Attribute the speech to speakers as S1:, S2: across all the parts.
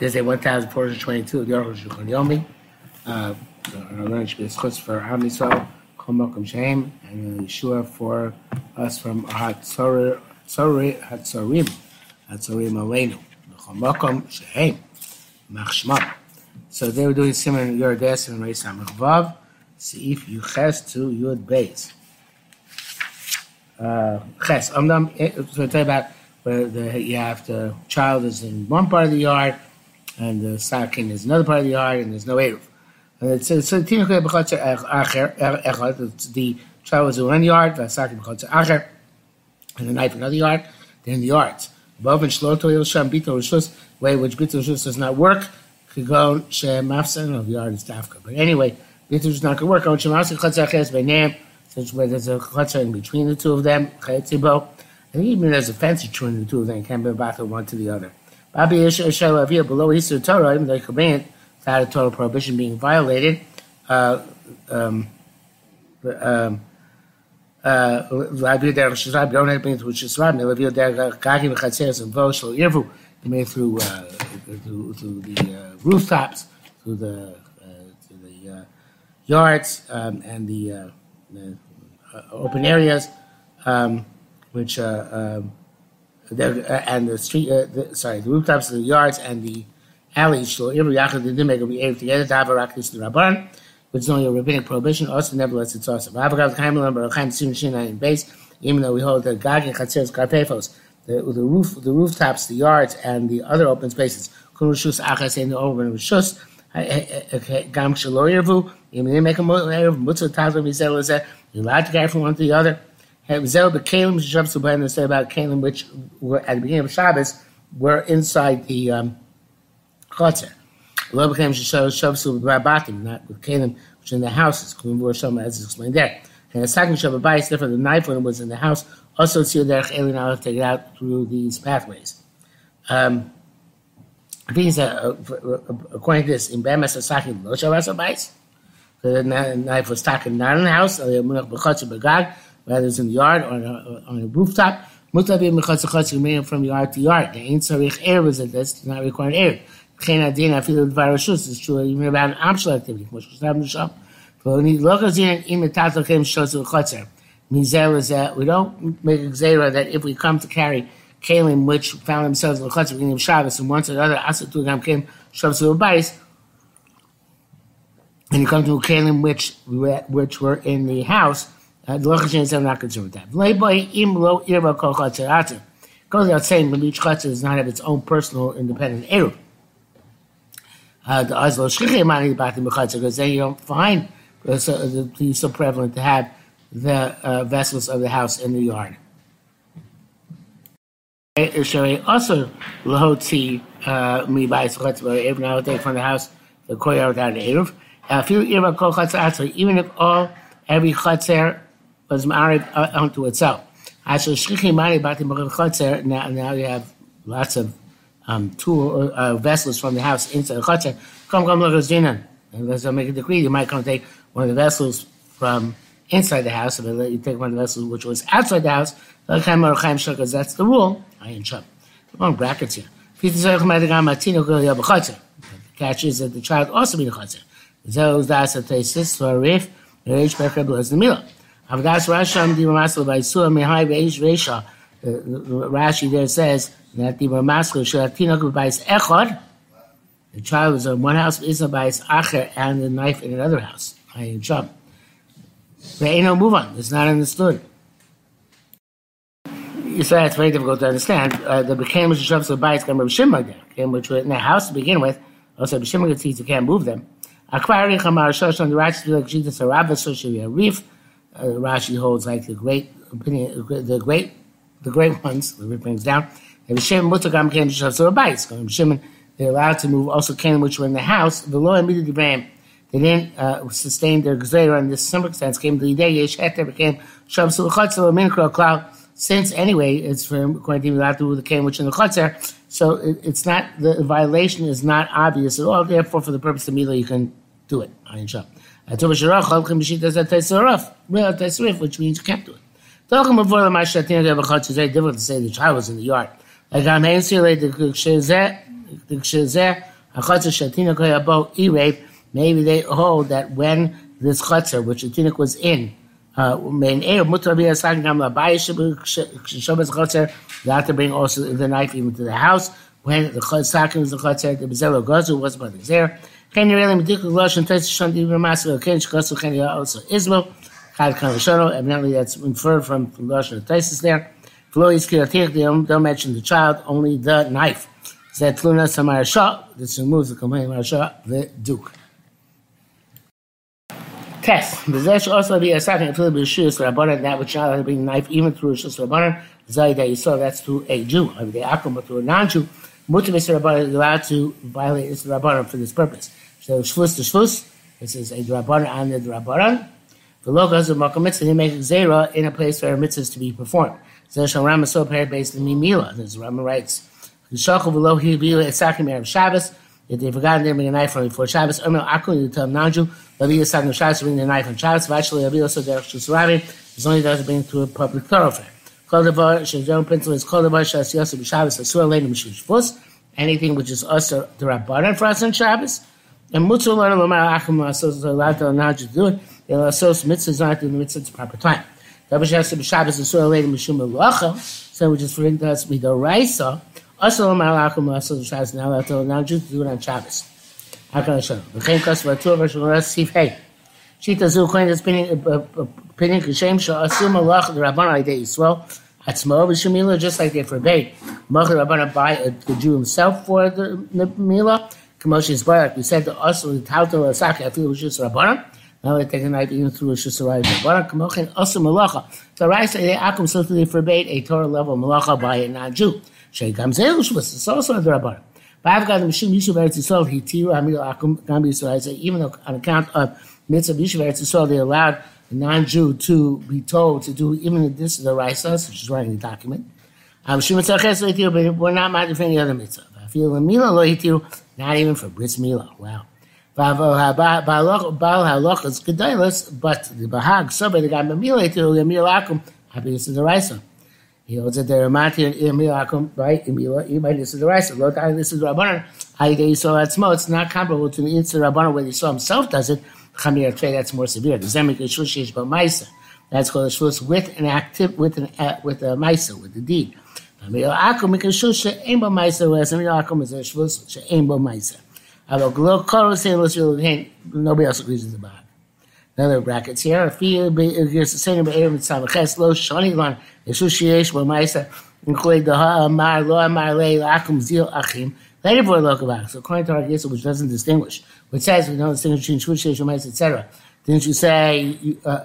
S1: There's a 1,422 of the Aruch Shulchan Yomi. Our lunch is chutz for Am Yisrael, Kol Makom Shehem, and Yeshua for us from Hatzorim Aleinu, Kol Makom Shehem, Machshma. So they were doing similar in Yordes and Reis HaMechvav, Seif Yuches to Yud Beis. Ches. So I tell you about where you have the child is in one part of the yard, and the sakin is another part of the yard, and there's no eruv. And it says the child was in one yard, the sakin b'chotzer acher, and the knife in another yard. They're in the yards. Above and shloto yilsham bito rishus, way which bito rishus does not work. Could go shemafsan of the yard is dafka. But anyway, bito is not going to work. On shemafsan chotzer acher is by name. Such where there's a chotzer in between the two of them, chayetzibo, and even there's a fence between the two of them, it can't be a battle one to the other. Babi Yishua Avia below Yisur Torah, even though you command without a total prohibition being violated. Don't have been through Shisrab, they made through the rooftops, through the yards and the open areas, which and the street, the rooftops of the yards and the alleys. So every yachad didn't make be able together to have a rakis to rabban, which is only a rabbinic prohibition. Also, nevertheless, it's awesome. Even though we hold the gag and chatzeres karpefos, the rooftops, the yards, and the other open spaces. Kurushus achas in the over and rishus. Gam shelo yervu. Even they make a mutzah tazor mizel. You're allowed to carry from one to the other. Zel b'kelim sheshav subayin. They say about kelim which were at the beginning of Shabbos were inside the chotzer. Lo b'kelim sheshav subayin, not with kelim which are in the houses. Kulim v'rashom as is explained there. And the second shav abayis is different. The knife when it was in the house also tzir derech elin now take it out through these pathways. These according to this in be'emes asakim lo shav abayis. The knife was taken not in the house, whether it's in the yard or on a rooftop. Mutabi from yard to yard. The ain't sarich air was at this, does not require air. It's true even about an optional activity. We don't make a gzeira that if we come to carry kalim which found themselves in the chutz beginning of Shabbos and once or the other asatu gam kalim shavsu b'bayis, and you come to a kalim which were in the house, the lochashin are not concerned with that. Goes without saying, but each chutz does not have its own personal independent eruv. The azlo shchichim mani batim b'chutz, because then you don't find it's so prevalent to have the vessels of the house in the yard. Also, lahotzi mi ba'is chutz, but even now take from the house the koyar without an eruv. Even if every chotzer was married onto itself. Now you have lots of vessels from the house inside the chotzer. And let's make a decree. You might come take one of the vessels from inside the house, and let you take one of the vessels which was outside the house. Because that's the rule. I ain't sure. Long brackets here. The catch is that the child also be the chotzer. Those that's a thesis for a riff, the Reish Becher blows the middle. Avdas Rasham Diva Masel by Surah Mihai Reish Reisha. Rashi there says that Diva Masel Shalatinok Bais Echad. The child was in one house, Isa Bais Acher, and the knife in another house. I ain't sure. There ain't no move on. It's not understood. You say it's very difficult to understand. The became which shoves the Bais came from Shimon there, which were in the house to begin with. Also, Shimon gets you can't move them. Akvari Chamar Shosh on the Rashi like Jesus Arabah Shoshi Reef. Rashi holds like the great opinion, the great ones. The Rif brings down. And Shimon Mutagam came to Shosh Bais. Shimon they're allowed to move also came which were in the house. The law immediately ran. They didn't sustain their gzeira in this circumstance. Came to the day Yesh Heter became Shosh Chotzer Minkro Cloud. Since anyway, it's for according to allowed to move the came which in the Chotzer. So it's not the violation is not obvious at all. Therefore, for the purpose of Mila, you can do it. Which means you can't do it. It's very difficult to say the child was in the yard. Like Maybe they hold that when this chutzner, which the tunic was in, they have to bring also the knife even to the house. When the chutzner was the chutzner, the bezelo gazu was by the zera. Can you really medically lush and taste shon even master? Can you also Ismo? Evidently, that's inferred from lush and taste there. Flois kiratir, they don't mention the child, only the knife. Zet tluna samar shah. This removes the complaint of Marsha, the duke. Test. The zesh also be a second if it be shus rabbanan, that which shall bring knife even through a shus rabbanan. Zay that you saw that's through a Jew. I mean, the akum, but through a non-Jew. Mutter Mr. Rabbanan is allowed to violate this rabbanan for this purpose. So shvus to shvus. This is a rabbanan on the rabbanan. The locals of makom mitzvah they make zera in a place where mitzvah is to be performed. Zesh Rama so prepared based on mimila. This Rama writes. Shachav below he be a sakim erev Shabbos. If they forgotten to bring a knife from before Shabbos, Omel Akul, you tell non-Jew, Lavi Yisag Shabbos, bring the knife on Shabbos, Vachli, Lavi also Derech Shusarabi, it's only does bring it to a public thoroughfare. Kol Devar, Shadron principle is Kol Devar, Shas Yosef, Shabbos, Asur, Lane, Mishush Fus, anything which is also the Rabbanan for us on Shabbos, and Mutzul, Lord, Lomar, Achim, Asos, allowed to non-Jew to do it, they'll Asos, mitzvahs not doing the mitzvah at the proper time. Davar Shas, Shabbos, Asur, Lane, Mishum, Lacha, so which is for him to us, Midoraisa, also, Malakum also Shabbos now allowed to non-Jews to do it on Shabbos. How can I show? The Chaim Kosovo two version of Sif Hey. Shita Zu Kohen is opinion Kashem Shah Asum Malach the Rabbanan Idei Yisrael Atzmo B'Shemila just like they forbade Malach the Rabbanan by the Jew himself for the Mila. Kamoshi Barak we said to also the Tauto Asaki I feel it was just Rabbanan. Now they take a knife even through a Shusarayim Rabbanan. Kamochin also Malacha. So right say they Akum so they forbade a Torah level Malacha by a non-Jew. It's also the Rabbanan. But I've got the Mishum Yishuv Eretz Yisrael, Hitiru Amil Akum Gam Yisrael. Even on account of Mitzvah Yishuv Eretz Yisrael, they allowed a non-Jew to be told to do even this to the Raisas, which is writing the document. Mishum Tzarches Lo Hitiru, but we're not mad for any other mitzvah. I feel Mila Lo Hitiru, not even for Bris Mila. Wow. Baal Halachas Gedailas, but the Bahag Sobe the guy Mila Hitiru Amil Akum, happy to the Raisa. He holds that they're Mati and Emil right? Emil, this is the Raisa. This is the Rabbanan. They saw Atzmo. It's not comparable to the Yitzhak Rabbanan where he saw himself does it. Chamir Trey, that's more severe. The Zemek Shushish B'Maisa. That's called a Shus with an active, with a Maisa, with the deed. Emil Akum Mikashush She'em B'Maisa, whereas Emil Akum is a Shus She'em B'Maisa. Nobody else agrees with the Bahag. Another brackets here. Here's the same Be'erim Tzavaches Lo Shani Lan Yeshushiyesh B'Maisa include the Ha'amar Lo Amar Le Akum Zil Achim later for Lokavach. So according to our Gisa, which doesn't distinguish, which says we don't distinguish between Shushiyesh B'Maisa, etc. Didn't you say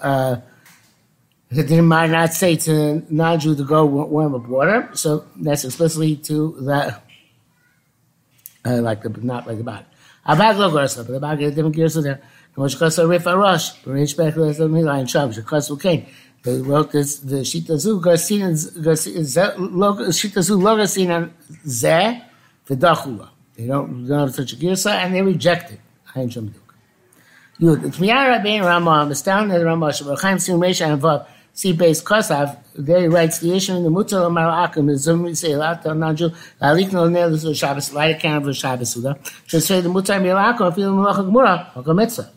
S1: did might not say to non-Jew to go warm up water? So that's explicitly to that like the not like the Bahag. Abag Lo Gorsa, but the Bahag is different gears there. They wrote this, the Shita Zu Logasinan Zeh V'Dachula. They don't have such a girsa, and they reject it. Chaim Shamduk. Yud. It's Miyar Rabbein Ramah. It's down there. Ramah. Chaim Sim Reisha and Vav. C-based Kosav. There he writes the issue in the Mutal Amar Akim is Zumri say Lata Nanju Lalik No Nel is Shabbos light a can of Shabbos Suda. Should say the Mutal Amar Akim feel Malacha Gemura Hakamitza.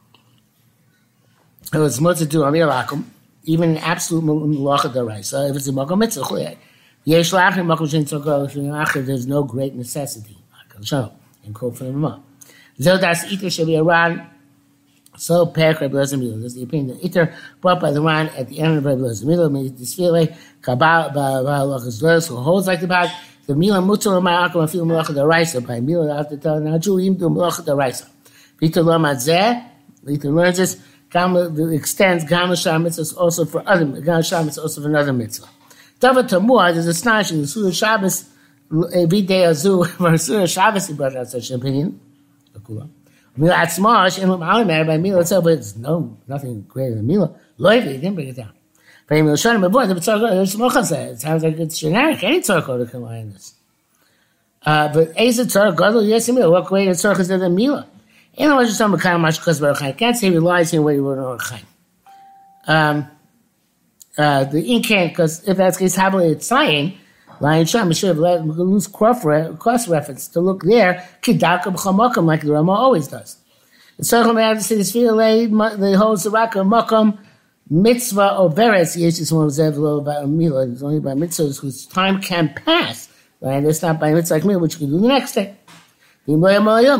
S1: It was mutter to Amir Akum, even in absolute Malacha Daraisa. If it's a Hakamitza, Yesh Lachim Makom Shin Tzokol Acher. There's no great necessity. And quote from the Ramah. Zodas Iter should be a Ran. So Perik Rebbe Lezer Milo. There's the opinion that Iter brought by the Ran at the end of Rebbe Lezer Milo made this feeling Kabal Ba'alachas Lezer who holds like the bag. The Mila Mutzal Amar Akum feel Malacha Daraisa by Mila out the Tal Naju Yim do Malacha Daraisa. Peter Lomad Zeh. Peter learns this. Extends Gamashah mitzvahs also for other Gamashah mitzvahs also for another mitzvah. Davar Tamuah is astonishing. The Surah Shabbos every day Azu for Surah Shabbos he brought out such an opinion. Mila Atzmash and by Mila itself, but it's nothing greater than Mila. Loivi, he didn't bring it down. But Mila Shanim before the Tzarko, it sounds like it's generic. Any Tzarko to come on this. But Eza Tzarko, Gadol yes Mila. What greater Tzarko is there than Mila? In other words, you're talking about Mash Kos Baruch Chaim. I can't say he relies on what he wrote on Chaim. The ink can't, because if that's the case, Havli it's saying, Lion Sham should have loose cross reference to look there, Kidaka B'chamakam, like the Rama always does. The Tzorchim have to say this field, the whole Saraka Makam mitzvah or beres. Yes, this one was about Mila. It's only by mitzvahs whose time can pass. Right? It's not by mitzvah like Mila, which you can do the next day. I forgot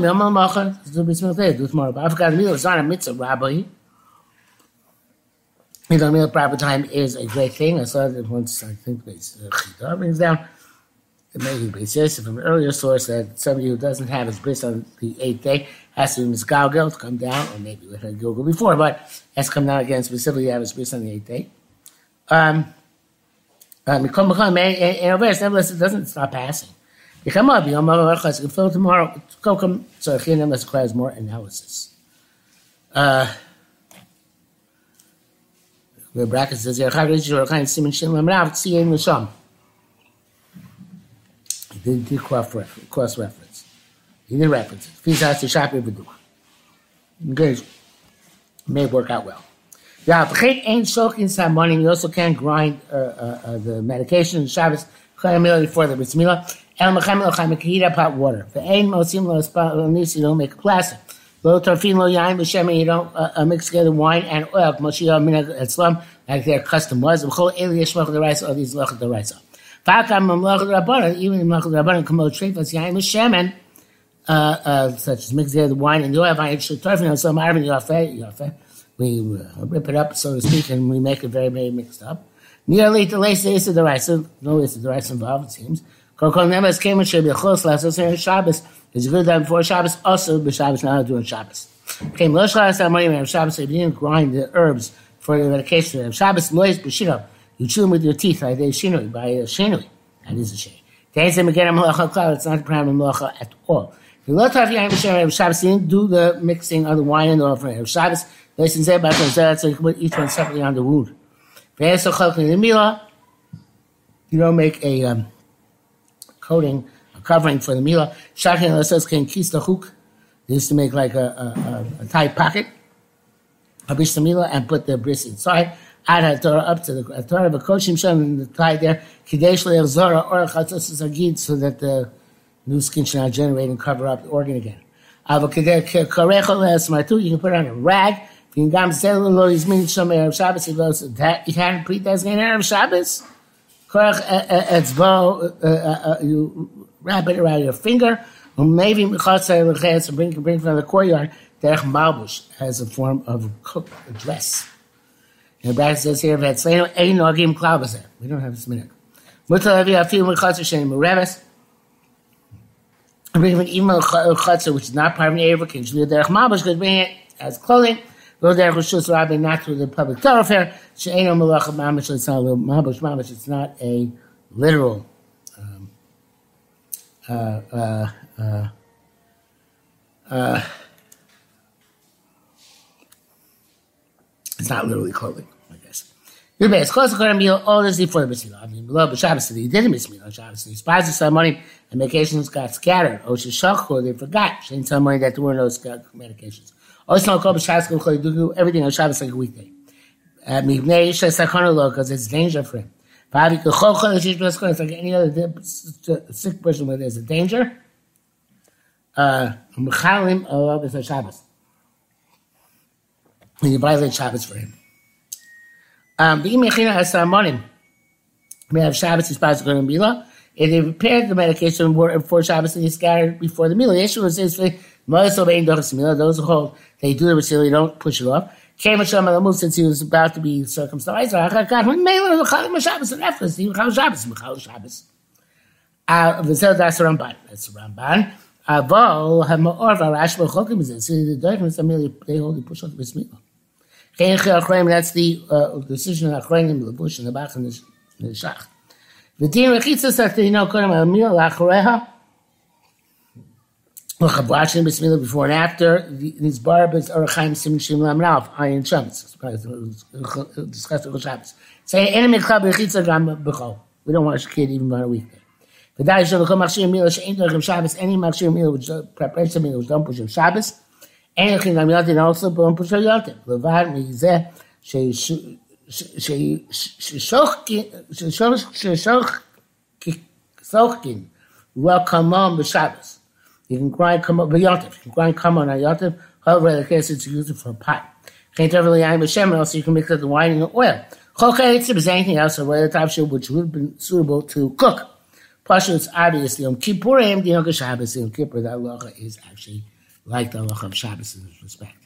S1: the Mila. It's not a mitzvah, Rabbi. You know, meal proper time is a great thing. I saw that once, I think, Chita brings down, it may be basis from an earlier source that somebody who doesn't have his bris on the 8th day has to do misgalgel to come down, or maybe we had Gilgal before, but has to come down again specifically to have his bris on the 8th day. Nevertheless, it doesn't stop passing. You can fill tomorrow, so unless it requires more analysis. The bracket says, he did cross reference. He did reference it. Good. May work out well. You also can grind the medication in Shabbos before the Bris Milah. Pot water. You don't make a plaster. Lo tarfin lo yain b'shemen, you don't mix together wine and oil, Moshiach minhag etzlam, like their custom was. V'chol eli yeshmach d'raisa, all these lachot d'raisa. V'akam mamlachot d'rabbanan, even in lachot d'rabbanan, kamot treifas yain b'shemen, such as mix together the wine and the oil, v'ayit shel tarfin, and some arvin yafeh, we rip it up, so to speak, and we make it very, very mixed up. Nearly to lace the issa d'raisa, no issa d'raisa involved, it seems. Kol nemes came and should be close last us Shabbos. It's a good time before Shabbos, also b'Shabbos, not doing Shabbos. Okay, Lo Shchas HaMorim of Shabbos, if you didn't grind the herbs for the medication of Shabbos, Lois b'Shino, you chew them with your teeth, like they shinui, by a shinui. That is a shame. It's not the prime melacha at all. If you look at the Shabbos, you didn't do the mixing of the wine and the oil for Shabbos, listen to that, so you can put each one separately on the wound. You don't make a coating, covering for the Mila. Shachin says can kiss the hook. They used to make like a tight pocket, a bris the Mila, and put the bris inside. Add Torah up to the Torah of a koshim shem and the tie there. Kidesh le'ezora or chatzos agid, so that the new skin should not generate and cover up the organ again. Avokadeh smartu, you can put it on a rag. If you can sell lo yizmin shom erev Shabbos, it goes that you can't pre-designate erev Shabbos. You wrap it around your finger, or maybe bring from the courtyard. Derech malbush as a form of cook, a dress. And the bracket says here, "Ein nogim klal b'zeh." We don't have this minute. Mutar levi afil mechatzer shein mereves. Bring an even chatzer which is not part of the area, can usually derech malbush could bring it as clothing. Go derech rishus rabbi, not through the public thoroughfare. She'eino melacha mamish. It's not a malbush mamish. It's not a literal. It's not literally clothing, I guess. Your best close to meal all this before the Bris Milah. I mean, below Shabbos, he didn't miss me on Shabbos. He spies some money, and medications got scattered. Or they forgot. She didn't tell money that there were no medications. Also, no call Shabbos, do everything on Shabbos like a weekday. Because it's danger for him. It's like any other sick person where there's a danger. Mechalim alav is a Shabbos. And you violate Shabbos for him. B'imechina asarmonim. We have Shabbos is possible in Mila. If they prepared the medication for Shabbos and they scattered before the Mila, the issue is those who hold they do the Basila, they don't push it off. Came Hashem Alamu since he was about to be circumcised. That's the Ramban. That's the Ramban. Aval Hamor Varash B'Chokim is it. So the documents they only push on the Bris Milah. That's the decision of Achronim, the bush and the Bach and the Shach. The Din Rechitza says that you know Kodim Al-Milah L'Achoreha. Watching Bris Milah before and after these barbers are Chaim Simin Shim Lam Ralph Ayin Shams. Discussed with Shabbos. Say enemy club Rechitza Gam B'Chol. We don't want a kid even on a weekday. The Dai Shul Chol Machshir Milah She'Ein Dorchem Shabbos. Any Machshir Milah which preparation Milah which don't push him Shabbos. Any Chim Gam Yotim also don't push him Yotim. Levad Mizeh She'Shoch soaking, well, come on, b'Shabbos. You can grind come on, b'Yontif. You can grind come on Yontif. However, in the case it's used for a pot. Can't ever yain b'Shem, also you can mix it with wine and oil. Chokei is anything else, or the type of which would have been suitable to cook. Pasha, it's obvious, the Yom Kippurim, the Yom Shabbos, the Yom Kippur, that halacha is actually like the halacha of Shabbos in this respect.